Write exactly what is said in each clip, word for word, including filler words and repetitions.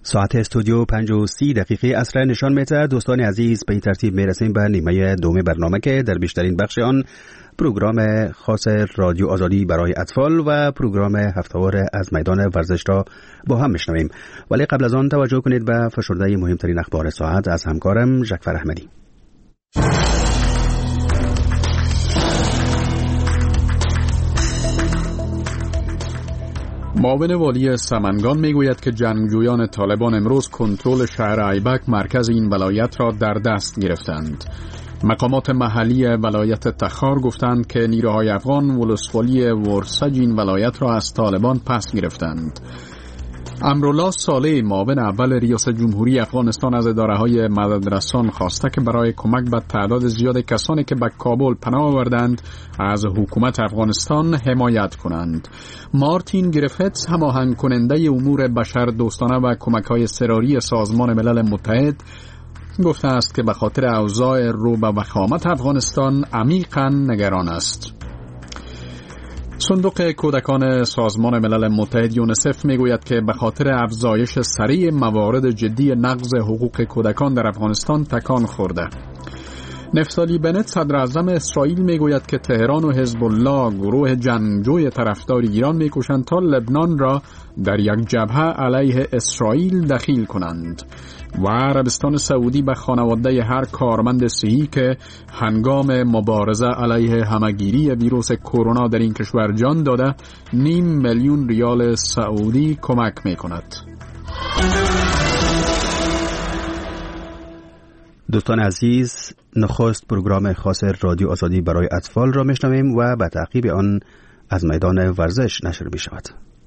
ساعت استودیو پنج و سی دقیقه عصر نشان می‌دهد. دوستان عزیز، به این ترتیب میرسیم به نیمه دوم برنامه که در بیشترین بخش آن پروگرام خاص رادیو آزادی برای اطفال و پروگرام هفته‌وار از میدان ورزش را با هم میشنویم. ولی قبل از آن توجه کنید به فشرده مهمترین اخبار ساعت از همکارم جعفر احمدی. معاون والی سمنگان میگوید که جنگجویان طالبان امروز کنترل شهر ایبک مرکز این ولایت را در دست گرفتند. مقامات محلی ولایت تخار گفتند که نیروهای افغان ولسوالی ورسج این ولایت را از طالبان پس گرفتند. امرالله صالح معاون اول ریاست جمهوری افغانستان از اداره‌های مددرسان خواسته که برای کمک به تعداد زیاد کسانی که به کابل پناه آوردند از حکومت افغانستان حمایت کنند. مارتین گریفتس هماهنگ کننده امور بشر دوستانه و کمک‌های اضطراری سازمان ملل متحد گفته است که به خاطر اوضاع رو به وخامت افغانستان عمیقاً نگران است. صندوق کودکان سازمان ملل متحد یونیسف میگوید که به خاطر افزایش سریع موارد جدی نقض حقوق کودکان در افغانستان تکان خورده. نفتالی بنت صدر اعظم اسرائیل میگوید که تهران و حزب الله گروه جنگجوی طرفدار ایران میکوشند تا لبنان را در یک جبهه علیه اسرائیل دخیل کنند. و عربستان سعودی به خانواده هر کارمند صحی که هنگام مبارزه علیه همهگیری ویروس کرونا در این کشور جان داده نیم میلیون ریال سعودی کمک میکند. دوستان عزیز، نخست پروگرام خاص رادیو آزادی برای اطفال را میشنویم و به تعقیب آن از میدان ورزش نشر می شود.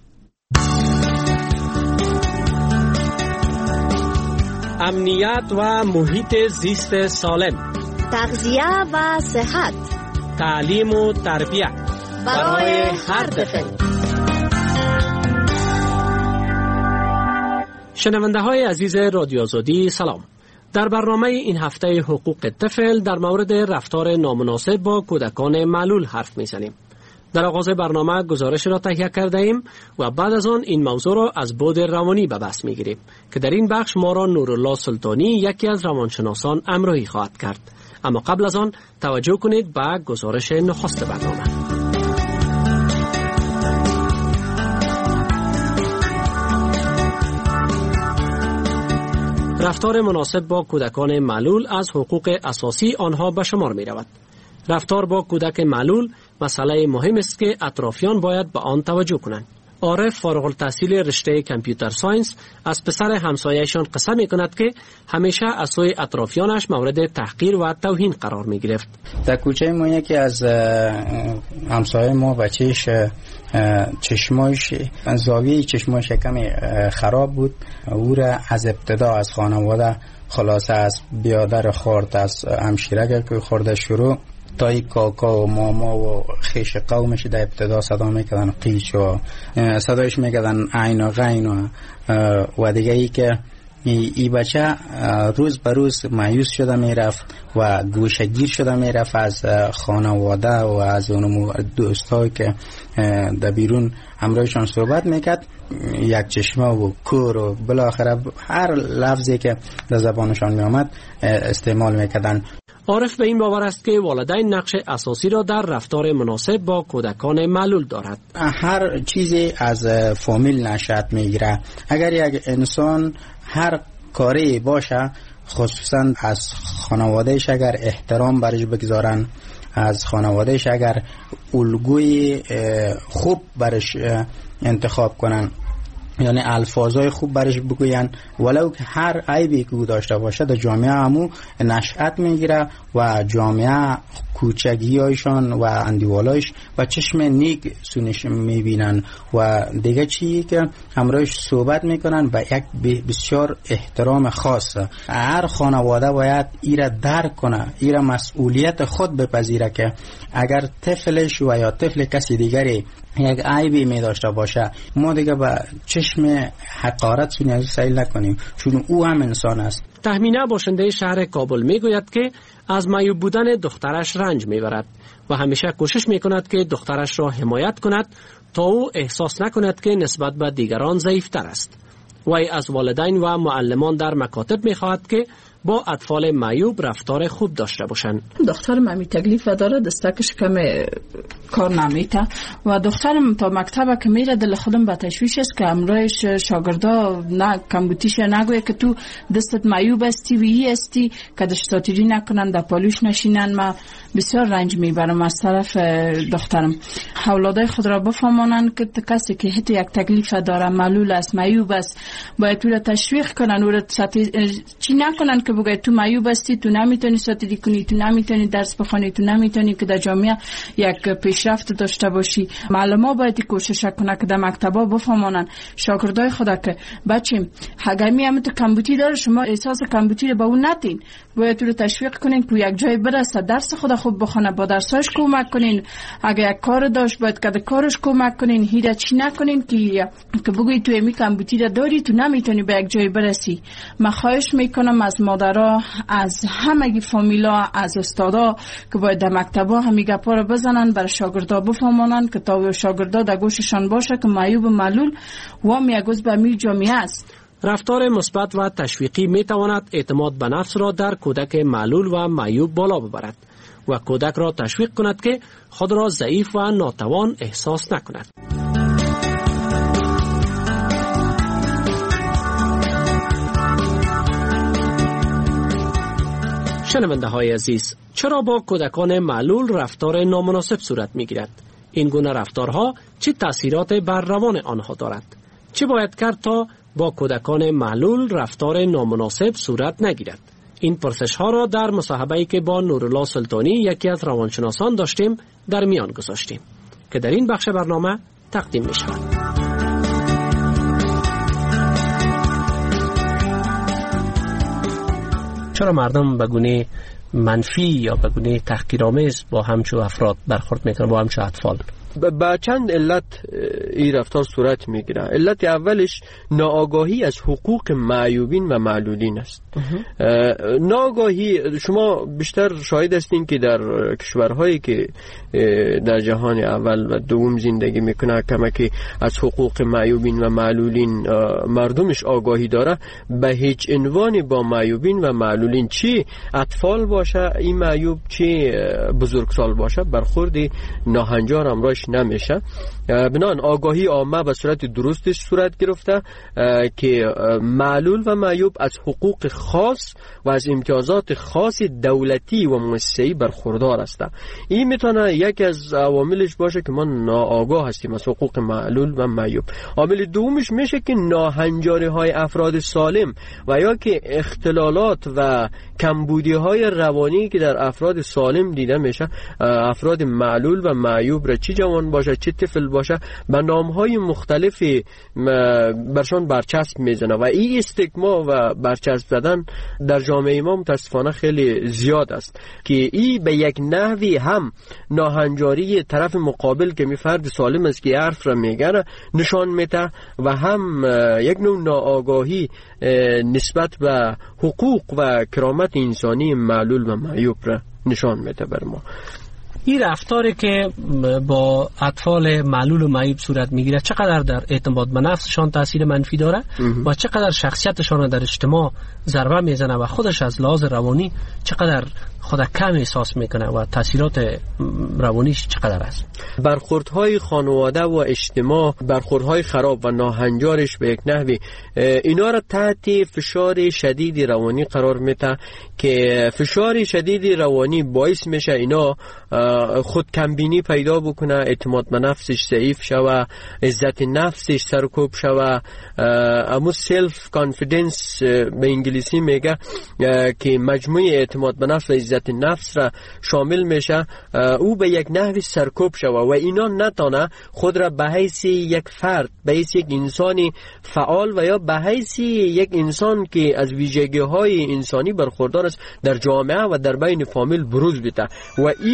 امنیت و محیط زیست سالم، تغذیه و صحت، تعلیم و تربیت برای هر طفل. شنونده های عزیز رادیو آزادی سلام. در برنامه این هفته حقوق طفل در مورد رفتار نامناسب با کودکان معلول حرف میزنیم. در آغاز برنامه گزارش را تهیه کرده ایم و بعد از آن این موضوع را از بعد روانی به بحث میگیریم که در این بخش ما را نورالله سلطانی یکی از روانشناسان همراهی خواهد کرد. اما قبل از آن توجه کنید به گزارش نخست برنامه. رفتار مناسب با کودکان معلول از حقوق اساسی آنها به شمار می رود. رفتار با کودک معلول مسئله مهم است که اطرافیان باید به آن توجه کنند. عارف فارغ التحصیل رشته کامپیوتر ساینس از پسر همسایه‌شان قصه می کند که همیشه از سوی اطرافیانش مورد تحقیر و توهین قرار می گرفت. در کوچه ما یکی از همسایه ما بچهش چشماش زاویه چشماش کمی خراب بود. او را از ابتدا از خانواده خلاصه از بیادر خورد، از همشیره که خورده شروع تا ای کاکا و ماما و خیش قومش در ابتدا صدا میکردن قیچ و صدایش میکردن عین و غین و, و دیگه ای که ای, ای بچه روز به روز مایوس شده میرفت و گوشگیر شده میرفت از خانواده و از اون دوستایی که در بیرون همراهشان صحبت میکرد. یک چشمه و کور و بالاخره هر لفظی که در زبانشان میامد استعمال میکردن. عارف به این باور است که والدین نقش اساسی را در رفتار مناسب با کودکان معلول دارد. هر چیزی از فامیل نشأت میگیره. اگر یک انسان هر کاری باشه، خصوصا از خانوادهش اگر احترام برش بگذارن، از خانوادهش اگر الگوی خوب برش انتخاب کنن، یعنی الفاظای خوب برش بگوین، ولو که هر عیبی که او داشته باشه در جامعه همو نشأت میگیره و جامعه کوچگیایشان و اندیوالایش و چشم نیک سونش میبینن و دیگه چیزی که همراهش صحبت میکنن و یک بسیار احترام خاص. هر خانواده باید ایره درک کنه، ایره مسئولیت خود بپذیره که اگر طفلش و یا طفل کسی دیگری یک عیبی می داشته باشه، ما دیگه با چشم حقارت سونی از سیل نکنیم، چون او هم انسان است. تهمینه باشنده شهر کابل می گوید که از معیوب بودن دخترش رنج می برد و همیشه کوشش می کند که دخترش را حمایت کند تا او احساس نکند که نسبت به دیگران ضعیفتر است. وی از والدین و معلمان در مکاتب می‌خواهد که با اطفال معیوب رفتار خوب داشته باشند. دخترم همی تکلیف داره، دستکش کم کار نمیته و دخترم تا مکتب که میره دل خودم به تشویش است که امروز شاگردا نه کمبوتیش نگویه که تو دستت معیوب استی و ای استی که دشتاتیری نکنن در پالوش نشینن. ما بسیار رنج میبرم از طرف دخترم. اولادای خود را بفهمانن که کسی که حتی یک تکلیف داره، معلول است، معیوب است، باید تو را تشویق کنن، او را چی نکنن که بگه تو معیوب هستی، تو نمیتونی ساتیری کنی، تو نمیتونی درس بخونی، تو نمیتونی که در جامعه یک پیشرفت داشته باشی. معلمان باید کوشش کنه که در مکتبا بفهمانن شاگردای خدا که بچه هگمی هم تو کمبوتی داره، شما احساس کمبوتی رو به اون نتین، باید تو رو تشویق کنین که یک جای برسه، درس خدا خوب بخونه، با درساش کمک کنین. اگه یک کار داشت باید که کارش کمک کنین، هیچ چی نکنین که که بگوی تو امی کمبوتی رو داری، تو نمیتونی به یک جای برسی. من خواهش میکنم از مادرها، از همگی فامیلا، از استادا که باید در مکتبا همی گپا رو بزنن، برای شاگردا بفهمانن که تا شاگردا در گوششان باشه که معیوب و معلول و میگوز به می جامعه است. رفتار مثبت و تشویقی می تواند اعتماد به نفس را در کودک معلول و معیوب بالا ببرد و کودک را تشویق کند که خود را ضعیف و ناتوان احساس نکند. شنونده های عزیز، چرا با کودکان معلول رفتار نامناسب صورت می گیرد؟ این گونه رفتارها چه تأثیرات بر روان آنها دارد؟ چه باید کرد تا با کودکان معلول رفتار نامناسب صورت نگیرد؟ این پرسش ها را در مصاحبه‌ای که با نورالله سلطانی یکی از روانشناسان داشتیم در میان گذاشتیم که در این بخش برنامه تقدیم می شود. چرا مردم به گونه منفی یا به گونه تحقیرآمیز با همچو افراد برخورد میکنن، با همچو اطفال؟ با چند علت این رفتار صورت میگیره. علت اولش ناآگاهی از حقوق معیوبین و معلولین است. ناآگاهی، شما بیشتر شاهد هستین که در کشورهایی که در جهان اول و دوم زندگی میکنه کمکی از حقوق معیوبین و معلولین مردمش آگاهی داره، به هیچ عنوان با معیوبین و معلولین، چی اطفال باشه این معیوب، چی بزرگسال باشه، برخورد ناهنجار امراش نمیشه. بنان آگاهی عامه به صورت درستش صورت گرفته که معلول و معیوب از حقوق خاص و از امتیازات خاص دولتی و مؤسسه‌ای برخوردار است. این میتونه یکی از عواملش باشه که ما ناآگاه هستیم از حقوق معلول و معیوب. عامل دومش میشه که ناهنجاری های افراد سالم و یا که اختلالات و کمبودی های روانی که در افراد سالم دیده میشه، افراد معلول و معیوب را چه جوان باشه چه طفل باشه به نامهای مختلفی برشان برچسب میزنه و این استیگما و برچسب زدن در جامعه ما متاسفانه خیلی زیاد است که این به یک نحوی هم ناهنجاری طرف مقابل که می فرد سالم است که حرف را میگه نشان میده و هم یک نوع ناآگاهی نسبت به حقوق و کرامت انسانی معلول و معیوب را نشان میده بر ما. این رفتاری که با اطفال معلول و معیوب صورت میگیره چقدر در اعتماد به نفسشان تاثیر منفی داره و چقدر شخصیتشان در اجتماع ضربه میزنه و خودش از لحاظ روانی چقدر خود کم احساس میکنه و تاثیرات روانیش چقدر است؟ برخوردهای خانواده و اجتماع، برخوردهای خراب و ناهنجارش به یک نحوی اینا را تحت فشار شدید روانی قرار میده که فشار شدید روانی باعث میشه اینا خود کمبینی پیدا بکنه، اعتماد به نفسش ضعیف شوه، عزت نفسش سرکوب شوه، امو سلف کانفیدنس به انگلیسی میگه که مجموعه اعتماد به نفس و عزت نفس را شامل میشه، او به یک نحوی سرکوب شوه و اینا نتانه خود را به حیث یک فرد، به حیث یک انسانی فعال و یا به حیث یک انسان که از ویژگی های انسانی برخوردار است در جامعه و در بین فامیل بروز بده و این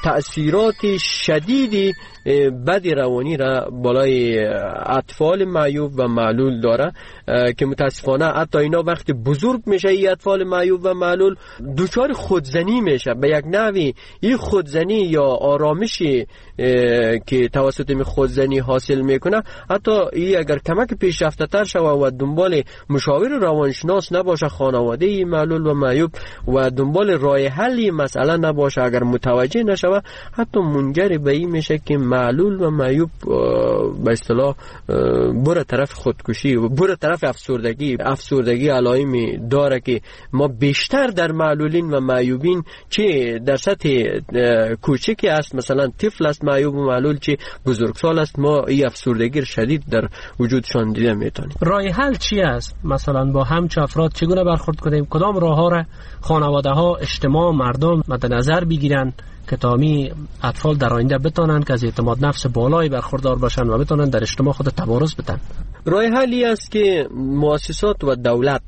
تأثیرات شدیدی بد روانی را بالای اطفال معیوب و معلول داره که متاسفانه حتی اینا وقتی بزرگ میشه این اطفال معیوب و معلول دچار خودزنی میشه. به یک نحوی این خودزنی یا آرامشی که توسط می خودزنی حاصل میکنه، حتی این اگر کمک پیشرفته تر شوه و دنبال مشاور روانشناس نباشه خانواده معلول و معیوب و دنبال راه حلی مسئله نباشه، اگر متوجه نشوه، حتی منجر به این میشه که معلول و معیوب به اصطلاح بره طرف خودکشی و بره طرف افسردگی. افسردگی علائمی داره که ما بیشتر در معلولین و معیوبین چه در سطح کوچکی است، مثلا طفل است معیوب و معلول، چه بزرگسال است، ما این افسردگی شدید در وجودشان دیده میتونیم. راه حل چی است؟ مثلا با همچه افراد چگونه برخورد کنیم؟ کدام راه ها را خانواده ها، اجتماع، مردم مد نظر بگیرن که تامی اطفال در آینده بتونن که از اعتماد نفس بالایی برخوردار باشن و بتونن در اجتماع خود تبارز بدن؟ راه حلی است که مؤسسات و دولت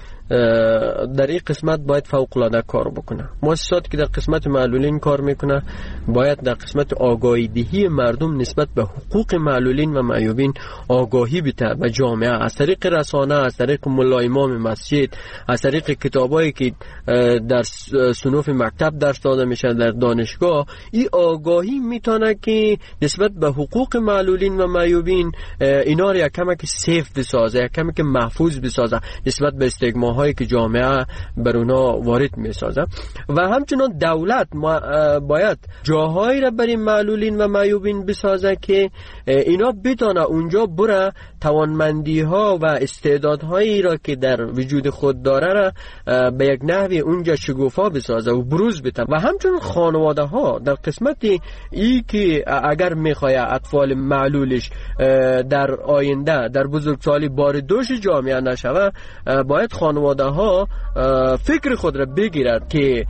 در این قسمت باید فوق العاده کار بکنه. مؤسساتی که در قسمت معلولین کار میکنه باید در قسمت آگاهی دهی مردم نسبت به حقوق معلولین و معیوبین آگاهی بده به جامعه، از طریق رسانه، از طریق ملا امام مسجد، از طریق کتابایی که در صنوف مکتب درس داده میشه در دانشگاه. این آگاهی میتونه که نسبت به حقوق معلولین و معیوبین اینا رو یک کمک سیف بسازه، یک کمک محفوظ بسازه نسبت به استگما هایی که جامعه بر اونا وارد می سازه. و همچنان دولت باید جاهایی را برای معلولین و معیوبین بسازه که اینا بتونه اونجا بره توانمندی ها و استعدادهایی را که در وجود خود داره را به یک نحوی اونجا شگوفا بسازه و بروز بده. و همچنان خانواده ها در قسمت ای که اگر میخواه اطفال معلولش در آینده در بزرگسالی بار دوش جامعه نشوه، باید خانواده ها فکر خود را بگیرد که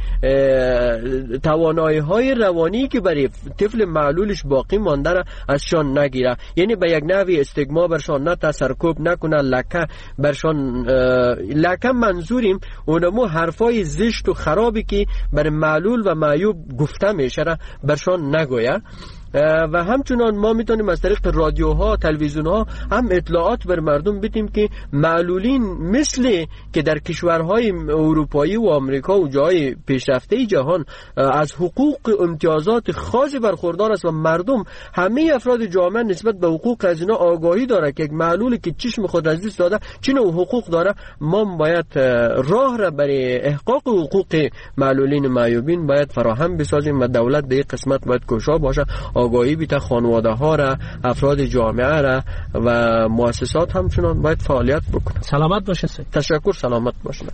توانایی های روانی که برای طفل معلولش باقی مانده را ازشان نگیره، یعنی به یک نحوی استگما برشان نه تسرکوب نکنه، لکه برشان لکه منظوریم اونمو حرفای زشت و خرابی که برای معلول و معیوب گفته میشه را برشان نگویه. و همچنان ما میتونیم از طریق رادیوها، تلویزیونها هم اطلاعات بر مردم بدیم که معلولین مثل که در کشورهای اروپایی و آمریکا و جای پیشرفته جهان از حقوق امتیازات خاصی برخوردار است و مردم، همه افراد جامعه نسبت به حقوق از اینا آگاهی داره که یک معلولی که چشم خود از دست داده چه نوع حقوق داره. ما باید راه را برای احقاق حقوق معلولین معیوبین باید فراهم بسازیم و دولت به این قسمت باید کوشا باشه، آگاهی بیت خانواده ها را، افراد جامعه را و مؤسسات همچنان باید فعالیت بکنه. سلامت باشید. تشکر. سلامت باشید.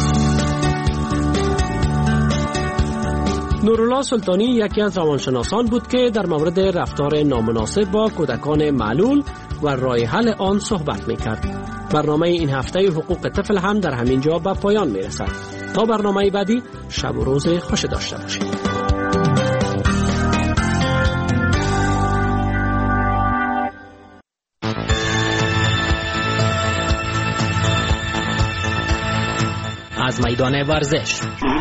نورالله سلطانی یکی از روانشناسان بود که در مورد رفتار نامناسب با کودکان معلول و راه حل آن صحبت می‌کرد. برنامه این هفته حقوق طفل هم در همین جا به پایان میرسد. تا برنامه بعدی، شب و روز خوش داشته باشید. از میدان ورزش.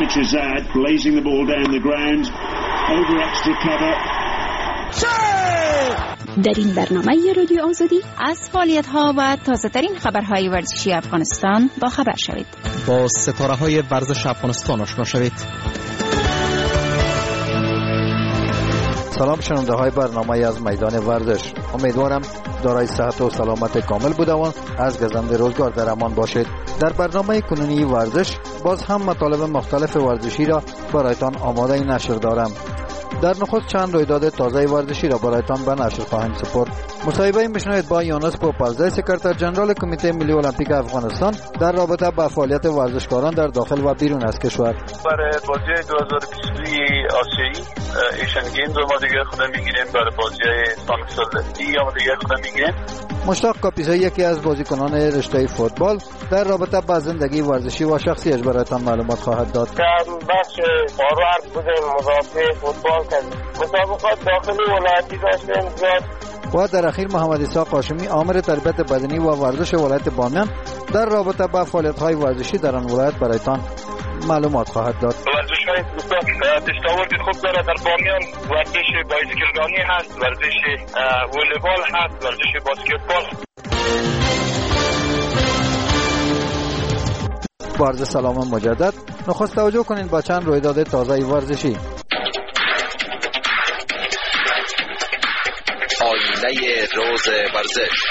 در این برنامه رادیو آزادی از فعالیت‌ها و تازه‌ترین خبرهای ورزشی افغانستان با خبر شوید. با ستاره‌های ورزش افغانستان آشنا شوید. سلام شنونده های برنامه از میدان ورزش. امیدوارم دارای صحت و سلامت کامل بوده و از گزند روزگار در امان باشید. در برنامه کنونی ورزش باز هم مطالب مختلف ورزشی را برایتان آماده نشر دارم. در نخست چند رویداد تازه ورزشی را برایتان به نشر خواهیم سپرد. مصاحبه میشنوید با یونس پوپلزی، سکرتر جنرال کمیته ملی المپیک افغانستان در رابطه با فعالیت ورزشکاران در داخل و بیرون از کشور. برای بازی دو هزار و بیست و دو آسیایی ایشن گیمز ما دیگه خودم میگیریم، برای بازی سالسی ما دیگه خودم میگیریم. مشتاق کاپیزایی یکی از بازیکنان رشته فوتبال در رابطه با زندگی ورزشی و شخصیش برایتان معلومات خواهد داد. در بخش فاروارد بودیم، مدافع فوتبال کردیم، مسابقات داخلی ولایتی داشتیم زیاد. و در اخیر محمد عیسی قاشمی آمر تربیت بدنی و ورزش ولایت بامیان در رابطه با فعالیت‌های ورزشی در آن ولایت برایتان معلومات خواهد داد. ورزش های دستاورد خوب داره. در بامیان ورزش بایسکلرانی هست، ورزش والیبال هست، ورزش باسکتبال. با عرض سلام مجدد، نخست توجه کنین با چند رویداد تازه ورزشی. آینه روز ورزش.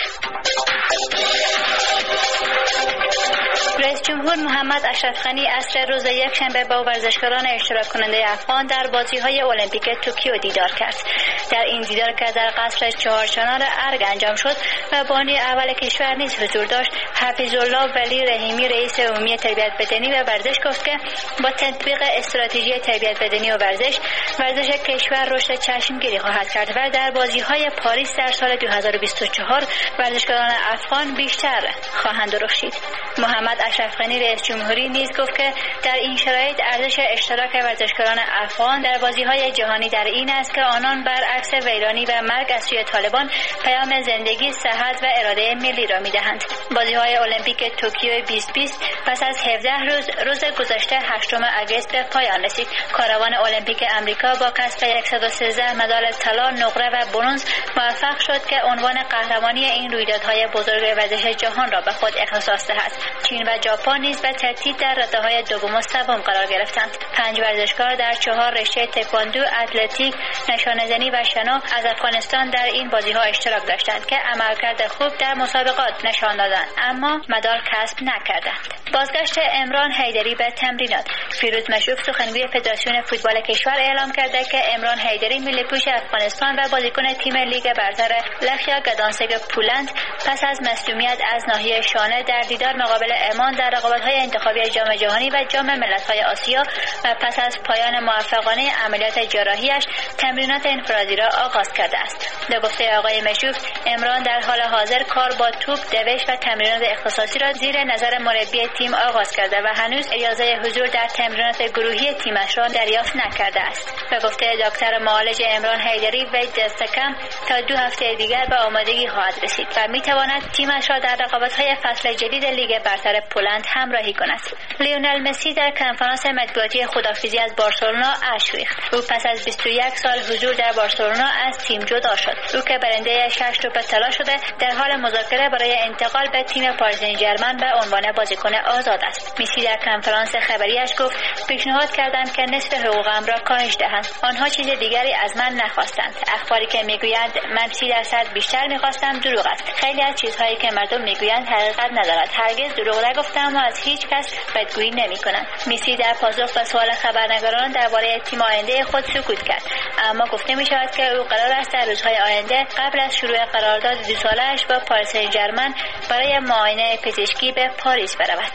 رئیس جمهور محمد اشرف غنی عصر روز یکشنبه با ورزشکاران اشتراک کننده افغان در بازی‌های المپیک توکیو دیدار کرد. در این دیدار که در قصر چهارچنار ارگ انجام شد و بانی اول کشور نیز حضور داشت، حفیظالله ولی رحیمی رئیس عمومی تربیت بدنی و ورزش گفت که با تطبیق استراتژی تربیت بدنی و ورزش، ورزش کشور رشد چشمگیری خواهد کرد و در بازی‌های پاریس در سال دو هزار و بیست و چهار ورزشکاران افغان بیشتر خواهند درخشید. محمد اشرف غنی رئیس جمهوری نیز گفت که در این شرایط ارزش اشتراک ورزشکاران افغان در بازی‌های جهانی در این است که آنان برعکس ویرانی و مرگ از سوی طالبان پیام زندگی، صحت و اراده ملی را می‌دهند. بازی‌های المپیک توکیو بیست بیست پس از هفده روز روز گذشته هشتم آگوست به پایان رسید. کاروان المپیک آمریکا با کسب صد و سیزده مدال طلا، نقره و برنز موفق شد که عنوان قهرمانی این رویدادهای بزرگ ورزش جهان را به خود اختصاص دهد. چین و ژاپن نیز به ترتیب در رده‌های دوم و سوم قرار گرفتند. پنج ورزشکار در چهار رشته تکواندو، اتلتیک، نشانه‌زنی و شنا از افغانستان در این بازی‌ها اشتراک داشتند که عملکرد خوب در مسابقات نشان دادند، اما مدال کسب نکردند. بازگشت عمران حیدری به تمرینات. فیروز مشروف سخنگوی فدراسیون فوتبال کشور اعلام کرده که عمران حیدری ملی‌پوش افغانستان و بازیکن تیم لیگ برتر لخیا گدانسک پولند پس از مصدومیت از ناحیه شانه در دیدار مقابل امان در رقابت‌های انتخابی جام جهانی و جام ملت‌های آسیا و پس از پایان موفقانه عملیات جراحیش تمرینات انفرادی را آغاز کرده است. به گفته آقای مشروف، عمران در حال حاضر کار با توپ، دوش و تمرینات اختصاصی را زیر نظر مربی تیم آغاز کرده و هنوز اجازه حضور در تمرینات گروهی تیمش را دریافت نکرده است. به گفته دکتر معالج عمران حیدری، وی دست کم تا دو هفته دیگر به آمادگی خواهد رسید و می‌تواند تیمش را در رقابت‌های فصل جدید لیگ برتر پولند همراهی کند. لیونل مسی در کنفرانس مطبوعاتی خداحافظی از بارسلونا اشک ریخت. او پس از بیست و یک سال حضور در بارسلونا از تیم جدا شد. او که برنده شش توپ طلا شده، در حال مذاکره برای انتقال به تیم پاریس سن ژرمن به عنوان بازیکن آزاد است. مسی در کنفرانس خبریش گفت پیشنهاد کردند که نصف حقوقم را کاهش دهند. آنها چیز دیگری از من نخواستند. اخباری که میگویند من سی درصد بیشتر میخواستم دروغ است. خیلی از چیزهایی که مردم میگویند حقیقت ندارد. هرگز دروغ نگفتم و از هیچ کس بدگویی نمیکنم. مسی در پاسخ به سوال خبرنگاران درباره تیم آینده خود سکوت کرد، اما گفته می شود که او قرار است در روزهای آینده قبل از شروع قرارداد دو ساله‌اش با پاریس سن ژرمن برای معاینه پزشکی به پاریس برود.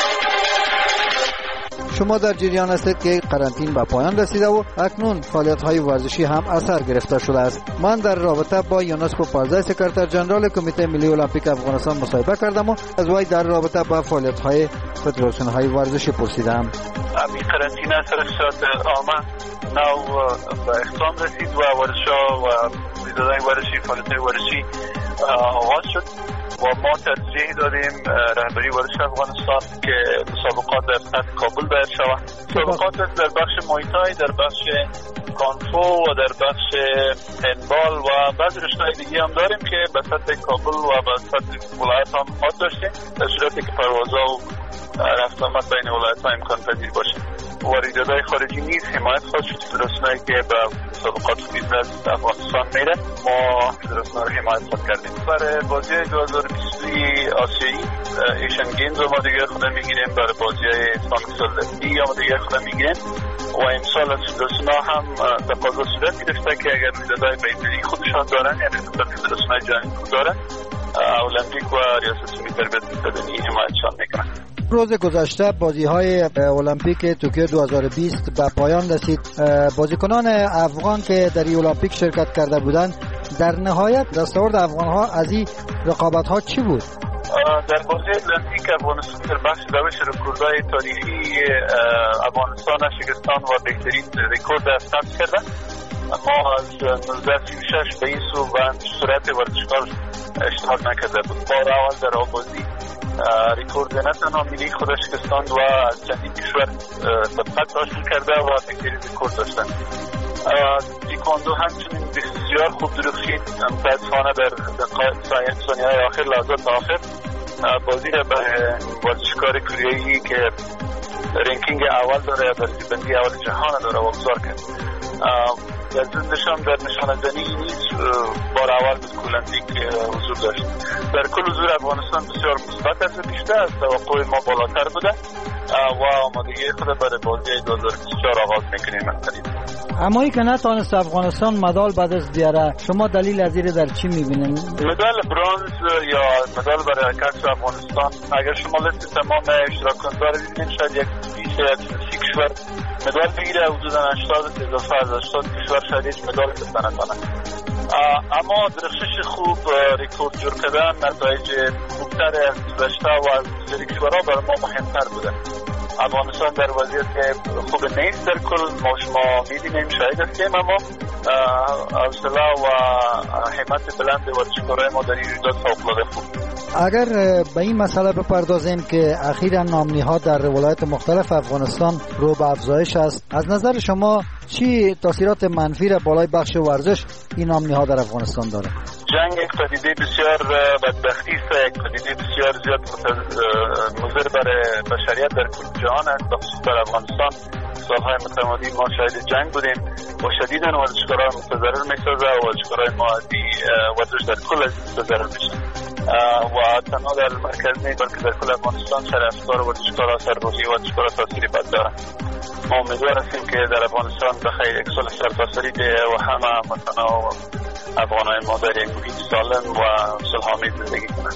شما در جریان هستید که قرنطینه به پایان رسیده و اکنون فعالیت‌های ورزشی هم اثر گرفته شده است. من در رابطه با یونس پوپارزای سکرتر جنرال کمیته ملی المپیک افغانستان مصاحبه کردم و از وی در رابطه با فعالیت‌های فدراسیون‌های ورزشی پرسیدم. این قرنطینه سرسات عامه نو به اختتام رسید و ورزش‌ها و رویدادهای ورزشی، فعالیت‌های ورزشی آغاز شد و ما ترجیح دادیم رهبری ورزش افغانستان که مسابقات در سطح کابل باید شود. مسابقات در بخش مویتای، در بخش کانفو و در بخش هندبال و بعض رشته‌های دیگه هم داریم که به سطح کابل و به سطح ولایت هم خواهد داشتیم، در صورتی که پروازها و رفت آمد بین ولایت‌ها امکان پذیر باشه. واردات خارجی نیز حمایت خواهد شد. فدراسیونی که به مسابقات بیزنس افغانستان میره، ما فدراسیون رو حمایت خواهد کردیم. برای بازی دو هزار و بیست آسیایی ایشن گیمز ما دیگه خود میگیریم، برای بازی اسلامی سالدی ما دیگه خود میگیریم و امسال از فدراسیون هم تقاضا صورت گرفته که اگر رویدادهای بین‌المللی خودشان دارن، یعنی فدراسیون جهانی دارن، المپیک و ریاست جمهوری تربیت بدنی حمایتشان میکنن. روز گذشته بازی‌های المپیک توکیو دو هزار و بیست به پایان رسید. بازیکنان افغان که در المپیک شرکت کرده بودند، در نهایت دستاورد افغان‌ها از این رقابت‌ها چی بود؟ در بازی المپیک افغانستان در بخش روش رکوردهای تاریخی افغانستان شکستان و بهترین رکورد ثبت کردند. ما از نوزده سی و شش به این سو و صورت ورزشکار اشتراک نکرده بود. بار اول در آبازی ریکورد نه تنها ملی خودش شکستاند و از چندین کشور سبقت حاصل کرده و بسیاری ریکورد داشتن. تایکواندو همچنین بسیار خوب درخشید، متاسفانه در دقایق ثانیه‌های آخر، لحظات آخر بازی را به ورزشکار کوریایی که رنکینگ اول داره، درجه بندی اول جهان داره واگذار کرد. در ضمنش هم در نشانه‌زنی نیز بار اول بود کولندیک حضور داشت. در کل حضور افغانستان بسیار مثبت است، بیشتر از توقع ما بالاتر بوده و آمادگی خود برای بازی دو هزار و بیست و چهار آغاز میکنیم. اما ای که نتانست افغانستان مدال بعد از بیاره، شما دلیل از این در چی میبینید؟ مدال برنز یا مدال برای کسب افغانستان، اگر شما لیست تمام اشتراک‌کننده رو ببینید، شاید یک بیست یا سی کشور مدال بگیره، حدودا هشتاد اضافه از هشتاد کشور شاید هیچ مدال دست نکنه. اما درخشش خوب، ریکورد جور کردن، نتایج خوبتر از گذشته و از بسیاری کشورها برای ما مهمتر بوده. افغانستان در وضعیت خوب نیست، در کل ما شما می‌بینیم، شاهد هستیم، اما حوصله و همت بلند ورزشکارای ما در این رویداد فوق‌العاده خوب. اگر به این مسئله بپردازیم که اخیراً نام‌نهاد در ولایت مختلف افغانستان رو به افزایش است، از نظر شما چی تاثیرات منفی را بالای بخش ورزش این نام‌نهاد در افغانستان داره؟ جنگ یک پدیده بسیار بدبختی است، یک پدیده بسیار زیاد مضر برای بشریت در کل جهان است، بخصوص در افغانستان. سالهای متمادی ما شاهد جنگ بودیم و شدیداً ورزشکاران متضرر می‌سازه و ورزشکارای ما ورزش در کل از متضرر میشن و تنها در مرکز نیست بلکه در کل افغانستان سر افکار ورزشکارا، سر روحی ورزشکارا تاثیری بد داره. ما امیدوار هستیم که در افغانستان بخیر یک سال سرتاسری ده و همه مثلا افغانای ما در یک محیط سالم و صلح‌آمیز زندگی کنند.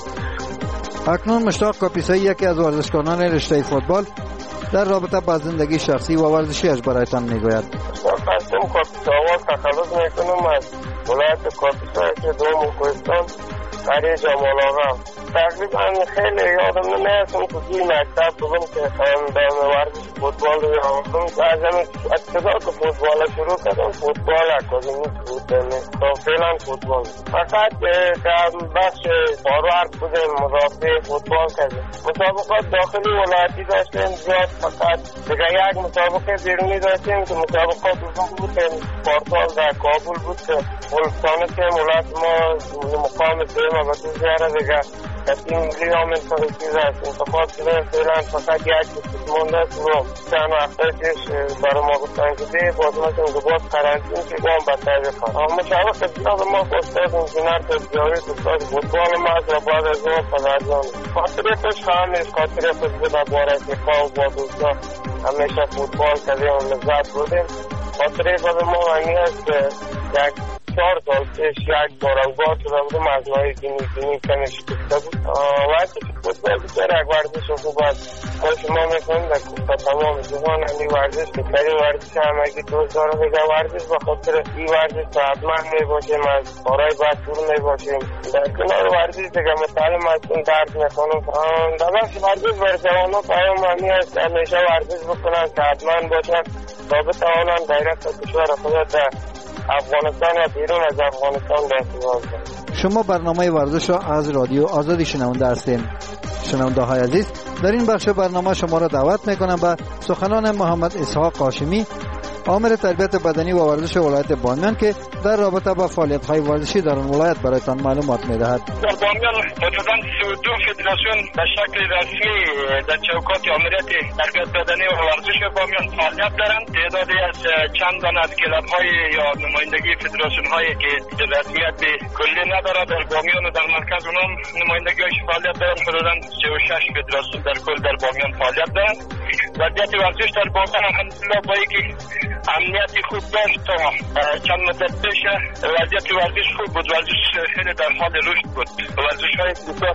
اکنون مشتاق کاپیسایی، یکی از ورزشکاران رشته فوتبال، در رابطه با زندگی شخصی و ورزشیش برایتان میگوید. خواستم کاپیسا اول تخلص میکنم از ولایت کاپیسا که دوم کوهستان قریه جمال آقا. تقریبا خیلی یادم نمیاد که توی مکتب بودم که در ورزش فوتبال رو آمدم و از همین ابتدا که فوتبال شروع کردم، فوتبال اکادمی بود تا فعلا فوتبال. فقط در بخش فاروارد بودیم، مدافع فوتبال کردیم. مسابقات داخلی ولایتی داشتیم زیاد، فقط دیگه یک مسابقه بیرونی داشتیم که مسابقات دوم بود که پارسال در کابل بود که ولستانه که ولایت ما مقام سیم و بسیار زیاره دیگه تیم ملی آمد تا چیز است انتخاب شده. فعلا فقط یک بسیط مونده است و چند وقتا پیش برای ما گفتن که دی باز ما که باز قرنطین که گام بطر بخواه. مشاوق زیاد ما استاد انجینر تجاری استاد فوتبال ما از و بعد از ما پدرزان خاطره خوش خواهمش خاطره خوش بود باره افریقا و با دوستا همیشه فوتبال کردیم و لذت بودیم. خاطره بعد ما هنگی است یک چهار سال پیش یک بار اوگاه شده بودم از نهای دینی دینی کمش کفته بود. وقتی که فوتبال بسیار یک ورزش خوب است، خوش ما میکنیم در کفته تمام جهان همی ورزش بکرین ورزش همگی دوست دارم بگه ورزش به خاطر این ورزش صحتمند میباشیم، از کارهای بد دور میباشیم. در کنار ورزش دیگه متعلم هستیم، درس میکنم. در بخش ورزش بر جوانان پیام همی است همیشه ورزش بکنن، صحتمند باشن تا بتوانن دایرکت کشور خود در افغانستان و بیرون از افغانستان دستیابی کنند. شما برنامه ورزش را از رادیو آزادی شنونده هستید. شنونده های عزیز، در این بخش برنامه شما را دعوت میکنم به سخنان محمد اسحاق قاشمی، آمر تربیت بدنی و ورزش ولایت بامیان که در رابطه با فعالیت های ورزشی در آن ولایت برایتان معلومات میدهد. در بامیان حدوداً سی و دو فدراسیون به شکل رسمی در چوکات آمریت تربیت بدنی و ورزش بامیان فعالیت دارند. تعدادی از چند دانه از کلاب های یا نمایندگی فدراسیون هایی که رسمیت کلی ندارد در بامیان و در مرکز اونم نمایندگی های فعالیت دارند. حدوداً سی و شش فدراسیون در کل در بامیان فعالیت دارند. وضعیت ورزش در بامیان الحمدلله با اینکه امنیتی خوب داشت تا چند مدت پیش وضعیت ورزش خوب بود، ورزش خیلی در حال رشد بود. ورزش های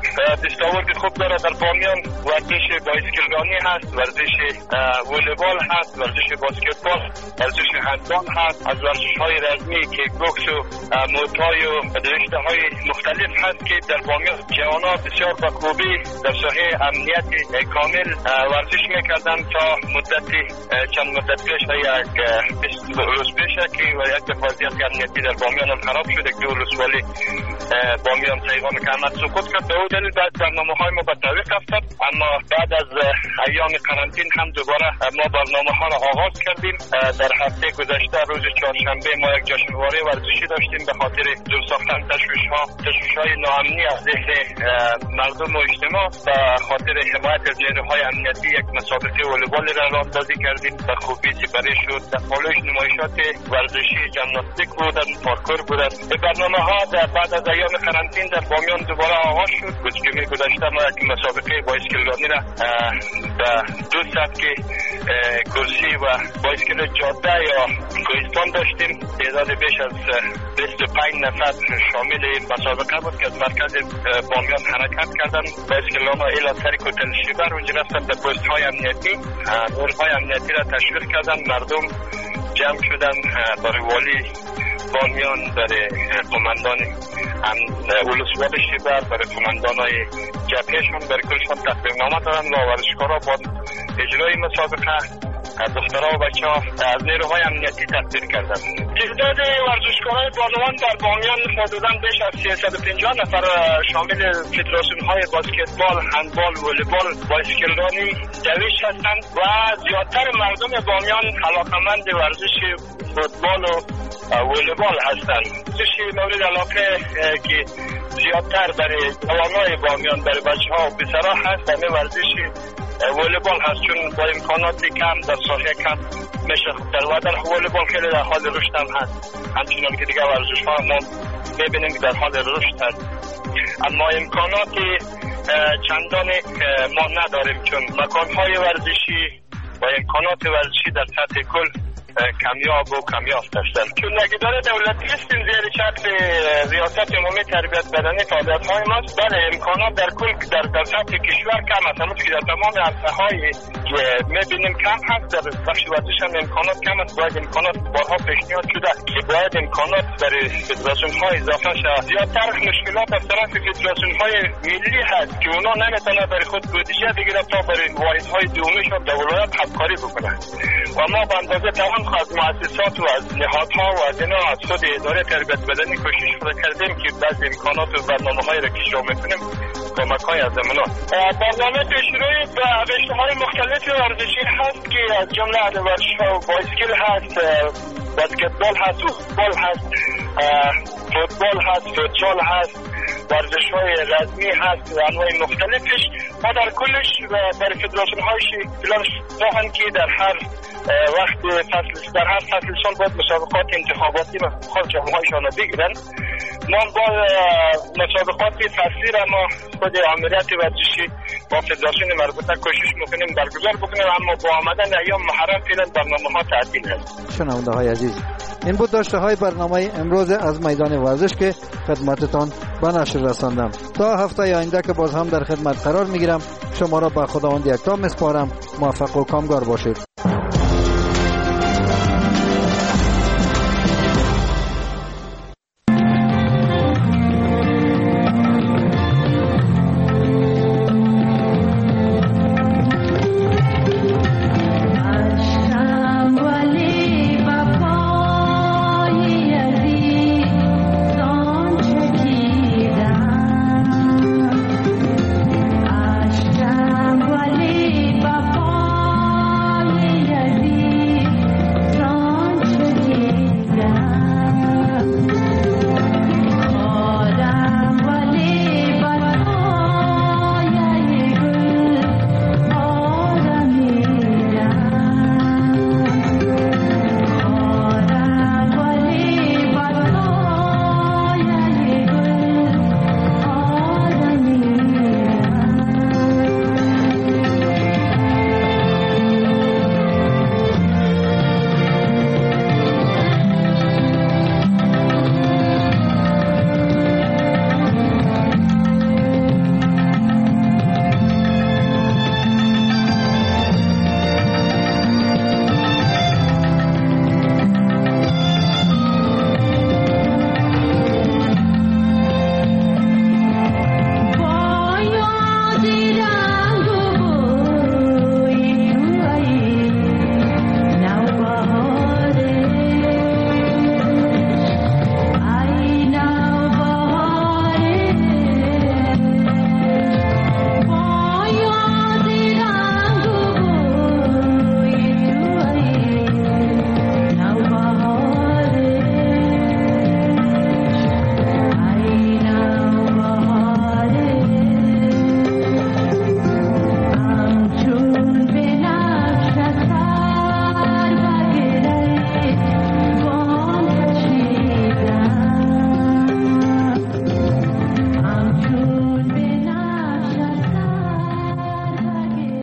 دستاورد خوب داره در بامیان، ورزش بایسکلرانی هست، ورزش والیبال هست، ورزش باسکتبال، ورزش هندبال هست. از ورزش های رزمی که بوکس و موتای و رشته های مختلف هست که در بامیان جوانان بسیار با خوبی در ساحه امنیت کامل ورزش میکردند تا مدتی چند مدت پیش یک بیست روز پیش که یک وضعیت امنیتی در بامیان هم خراب شد. دو ولسوالی بامیان پیغام کمر سقوط کرد. به دلیل بعد برنامه های ما به تعویق افتاد، اما بعد از ایام قرنطین هم دوباره ما برنامه ها را آغاز کردیم. در هفته گذشته روز چهارشنبه ما یک جشنواره ورزشی داشتیم به خاطر دور ساختن تشویش ها تشویش های ناامنی از ذهن مردم و اجتماع. به خاطر حمایت از نیروهای امنیتی یک مسابقه والیبال را راهاندازی کردیم. به خوبی سپری شد. در پالوش نمایشات ورزشی، ژیمناستیک بودن، پارکور بودن. به برنامه ها بعد از ایام قرنطین در بامیان دوباره آغاز شد. جمعه گذشته ما یک مسابقه بایسکلرانی را به دو سبک کرسی و بایسکل جاده یا کوهستان داشتیم. تعداد بیش از بیست و پنج نفر شامل این مسابقه بود که از مرکز بامیان حرکت کردن. بایسکل‌ها الی سر کوتل شیبر اونجا رفتن به پست های امنیتی. نیروهای امنیتی را تشویق کردن. مردم جمع شدن برای والی بامیان، برای قماندان ولسوالی شیبر، برای قماندان های جبههشون، برای کلشون تقدیم نامه دادن و ورزشکارا با اجرای مسابقه دخترها و بچه ها از نیروهای امنیتی تقدیر کردن. تعداد ورزشکارای بانوان در بامیان حدوداً بیش از سیصد و پنجاه نفر شامل فدراسیون های بسکتبال، هندبال، والیبال، بایسکلرانی، دویش هستند و زیادتر مردم بامیان علاقمند ورزش فوتبال و والیبال هستند. ورزشی مورد علاقه که زیادتر برای جوانای بامیان، برای بچه ها و پسرها هست همین ورزشی والیبال هست، چون با امکانات کم در ساحه کم میشه در و در والیبال خیلی در حال رشد هم هست. همچنان که دیگه ورزش ها ما میبینیم که در حال رشد هست، اما امکانات چندانی ما نداریم، چون مکان های ورزشی و امکانات ورزشی در سطح کل کمیاب و کمیافت هستند. چون اداره دولتی هستیم زیر چتر ریاست عمومی تربیت بدنی فعالیت های ماست. بله امکانات در کل در در سطح کشور کم است، اما که در تمام عرصه های میبینیم کم هست. در بخش ورزش هم امکانات کم است. باید امکانات بارها پیشنهاد شده که باید امکانات برای فدراسیون های اضافه شود. زیادتر مشکلات از طرف فدراسیون های ملی هست که اونا نمیتونه برای خود بودجه بگیرن تا برای واحد های دومیشون در ولایت همکاری بکنن و ما به اندازه توان از مؤسسات و از نهادها و از اینا از خود اداره تربیت بدنی کوشش کردیم که بعضی امکانات و برنامه‌های را که اجرا می‌کنیم کمک‌های از زمینه. برنامه پیشروی به روش‌های مختلف ورزشی هست که از جمله ورزش‌ها بایسکل هست، بسکتبال هست، فوتبال هست، فوتبال هست، فوتسال هست، ورزش‌های رزمی هست و انواع مختلفش. ما در کلش برای فدراسیون‌های پلان داریم که در هر وقت فصل در هر فصل سال باید مسابقات انتخاباتی خود جامعه‌هایشان را بگیرن. ما با مسابقات فصلی را ما خود آمریت ورزشی با فدراسیون مربوطه کوشش میکنیم برگزار بکنیم، اما با آمدن ایام محرم فعلا برنامه‌ها تعطیل است. شنونده های عزیز، این بود داشته های برنامه امروز از میدان ورزش که خدمتتان به نشر رساندم. تا هفته آینده که باز هم در خدمت قرار میگیرم، شما را به خداوند یکتا میسپارم. موفق و کامگار باشید.